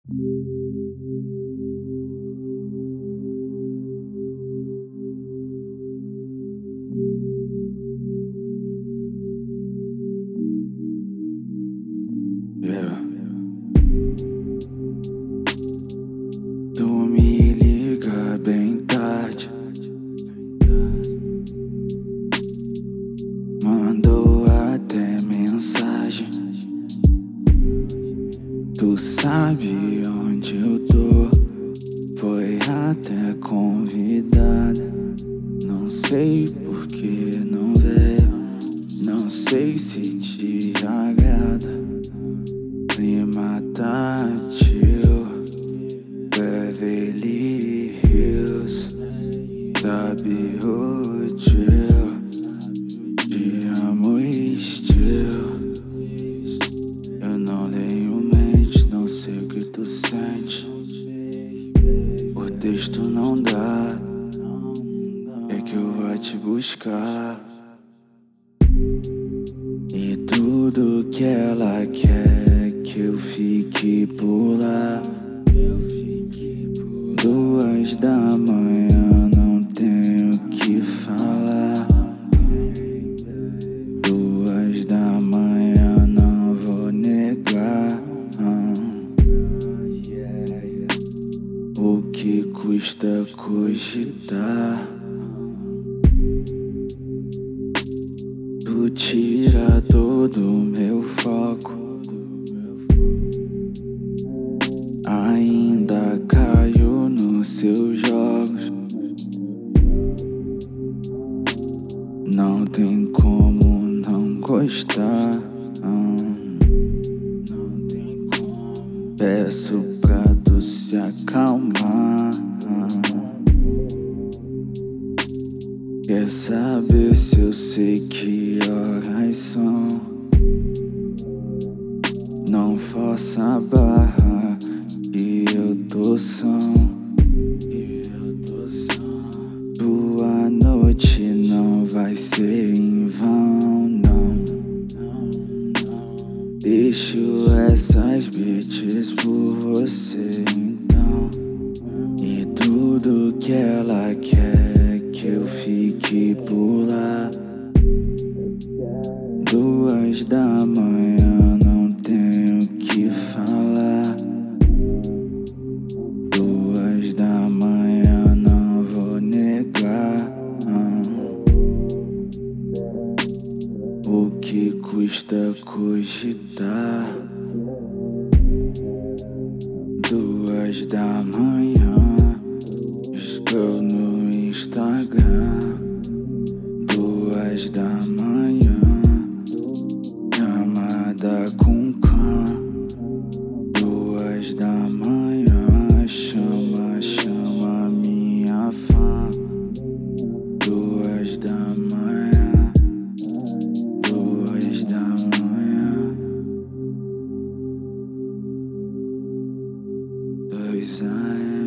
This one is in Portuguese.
Yeah. Tu me liga bem tarde, mandou até mensagem. Tu sabe onde eu tô, foi até convidada. Não sei por que não veio, não sei se te agrada. Clima tá chill, Beverly Hills, sabe o chill, te amo estilo. Eu não leio mente, não sei o que tu sente. Por texto não dá, é que eu vou te buscar. E tudo que ela quer que eu fique por lá. 2 da manhã, não tenho o que falar. 2 da manhã, não vou negar. O que custa cogitar? Tu tira todo o meu foco, ainda caio nos seus jogos. Não tem como não gostar. Não tem como. Peço pra tu se acalmar. Quer saber se eu sei que horas são? Não força a barra, que eu tô são. Tua noite não vai ser em vão, não. Deixo essas bitches por você, então. E tudo que ela quer que eu fique por lá. 2 da manhã, não tenho o que falar. 2 da manhã, não vou negar. O que custa cogitar? 2 da manhã, estou no Instagram. 2 da manhã, chamada com cã. 2 da manhã, chama minha fã. 2 da manhã, 2 da manhã, 2 AM.